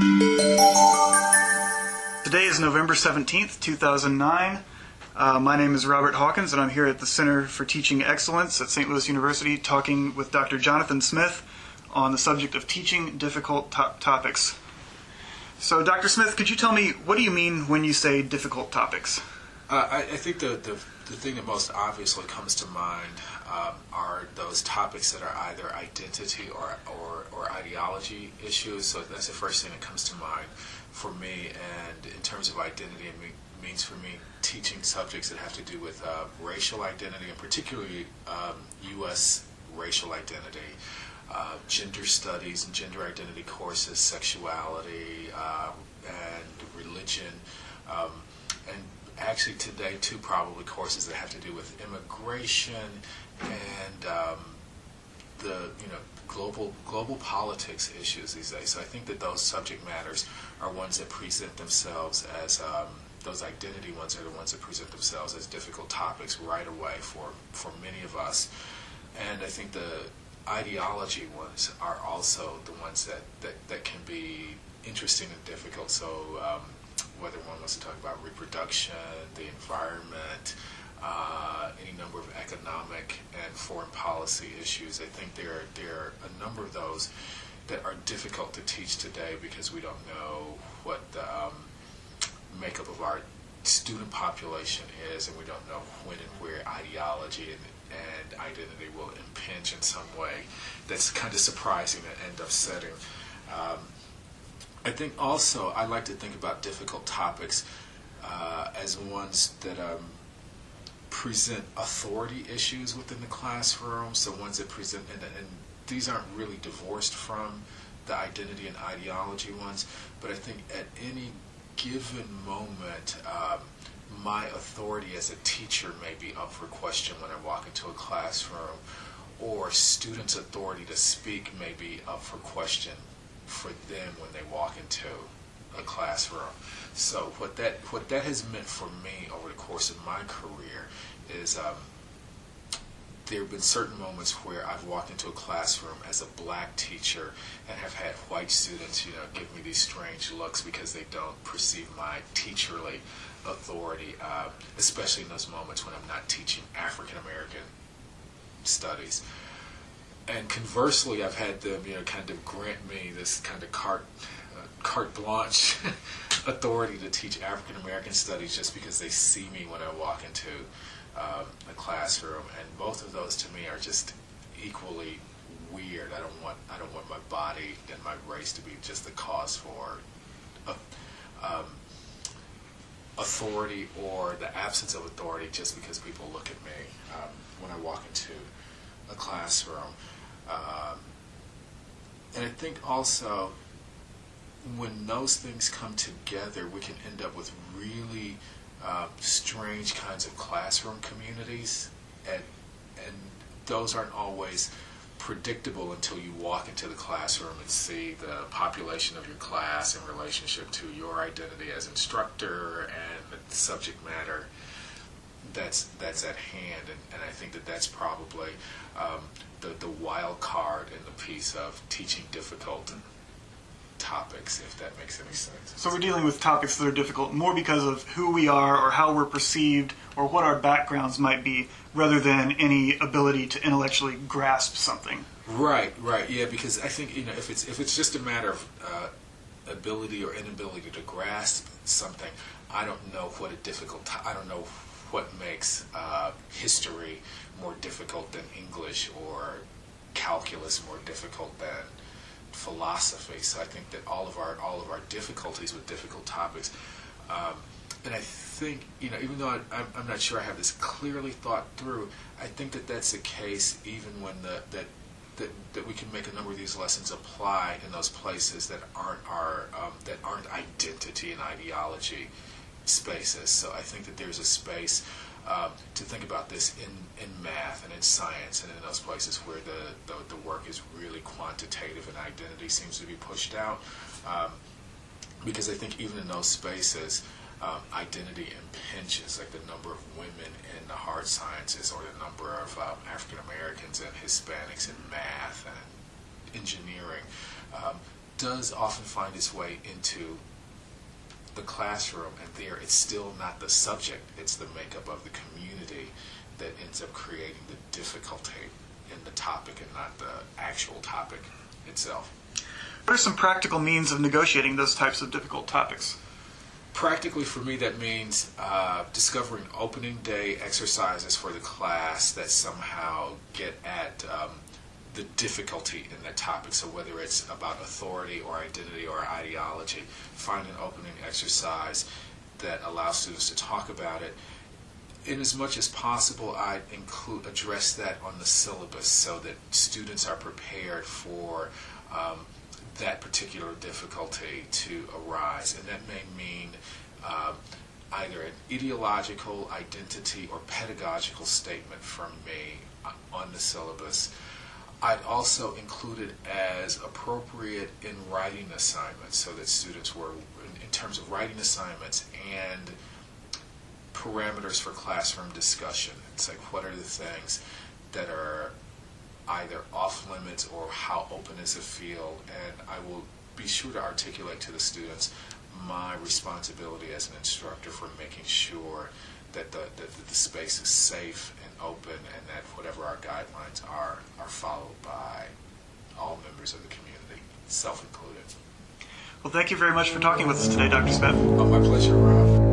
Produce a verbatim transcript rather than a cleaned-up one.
Today is November seventeenth, two thousand nine. Uh, my name is Robert Hawkins, and I'm here at the Center for Teaching Excellence at Saint Louis University talking with Doctor Jonathan Smith on the subject of teaching difficult to- topics. So, Doctor Smith, could you tell me, what do you mean when you say difficult topics? Uh, I, I think the, the the thing that most obviously comes to mind um, are those topics that are either identity or, or, or ideology issues. So that's the first thing that comes to mind for me. And in terms of identity, it me- means for me teaching subjects that have to do with uh, racial identity, and particularly um, U S racial identity, uh, gender studies and gender identity courses, sexuality, uh, and religion, um, and actually today too probably courses that have to do with immigration and um, the you know global global politics issues these days. So I think that those subject matters are ones that present themselves as um, those identity ones are the ones that present themselves as difficult topics right away for for many of us. And I think the ideology ones are also the ones that that, that can be interesting and difficult. So um, whether one wants to talk about reproduction, the environment, uh, any number of economic and foreign policy issues, I think there are, there are a number of those that are difficult to teach today because we don't know what the um, makeup of our student population is, and we don't know when and where ideology and, and identity will impinge in some way that's kind of surprising and end up setting. Um, I think also I like to think about difficult topics uh, as ones that um, present authority issues within the classroom, so ones that present, and, and these aren't really divorced from the identity and ideology ones, but I think at any given moment, um, my authority as a teacher may be up for question when I walk into a classroom, or students' authority to speak may be up for question for them when they walk into a classroom. So what that what that has meant for me over the course of my career is um, there have been certain moments where I've walked into a classroom as a black teacher and have had white students, you know, give me these strange looks because they don't perceive my teacherly authority, uh, especially in those moments when I'm not teaching African American studies. And conversely, I've had them, you know, kind of grant me this kind of carte, uh, carte blanche authority to teach African American studies just because they see me when I walk into um, a classroom. And both of those to me are just equally weird. I don't want I don't want my body and my race to be just the cause for uh, um, authority or the absence of authority just because people look at me um, when I walk into a classroom. Um, and I think also when those things come together, we can end up with really uh, strange kinds of classroom communities, and, and those aren't always predictable until you walk into the classroom and see the population of your class in relationship to your identity as instructor and the subject matter that's that's at hand. And, and I think that that's probably um, the, the wild card in the piece of teaching difficult topics, if that makes any sense. So we're dealing with topics that are difficult more because of who we are or how we're perceived or what our backgrounds might be, rather than any ability to intellectually grasp something. Right, right, yeah, because I think, you know, if it's if it's just a matter of uh, ability or inability to grasp something, I don't know what a difficult to- I don't know what makes uh, history more difficult than English, or calculus more difficult than philosophy. So I think that all of our all of our difficulties with difficult topics, um, and I think, you know, even though I, I'm, I'm not sure I have this clearly thought through, I think that that's the case even when the that that that we can make a number of these lessons apply in those places that aren't our um, that aren't identity and ideology spaces. So I think that there's a space um, to think about this in, in math and in science and in those places where the, the, the work is really quantitative and identity seems to be pushed out. Um, because I think even in those spaces, um, identity impinges, like the number of women in the hard sciences or the number of um, African Americans and Hispanics in math and engineering. Um, does often find its way into the classroom, and there it's still not the subject, it's the makeup of the community that ends up creating the difficulty in the topic and not the actual topic itself. What are some practical means of negotiating those types of difficult topics? Practically, for me, that means uh, discovering opening day exercises for the class that somehow get at um, the difficulty in that topic. So whether it's about authority or identity or ideology, find an opening exercise that allows students to talk about it. In as much as possible, I include address that on the syllabus so that students are prepared for um, that particular difficulty to arise. And that may mean um, either an ideological, identity, or pedagogical statement from me on the syllabus. I'd also include it as appropriate in writing assignments so that students were, in, in terms of writing assignments and parameters for classroom discussion. It's like, what are the things that are either off limits or how open is the field, and I will be sure to articulate to the students my responsibility as an instructor for making sure that the, that the space is safe and open, and that whatever our guidelines are are followed by all members of the community, self-included. Well, thank you very much for talking with us today, Doctor Smith. Oh, my pleasure, Rob.